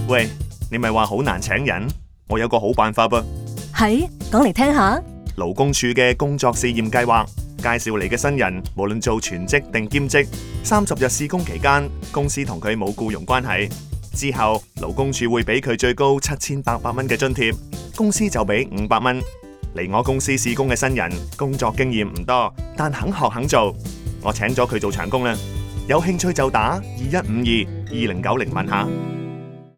喂，你咪話好難請人，我有個好辦法噃。 係，講嚟聽下。 勞工處嘅工作試驗計劃，介紹嚟嘅新人，無論做全職定兼職，30日試工期間，公司同佢冇僱傭關係。之後，勞工處會俾佢最高7800蚊嘅津貼，公司就俾500蚊。嚟我公司試工嘅新人，工作經驗唔多，但肯學肯做，我請咗佢做長工啦。有興趣就打21522090問下。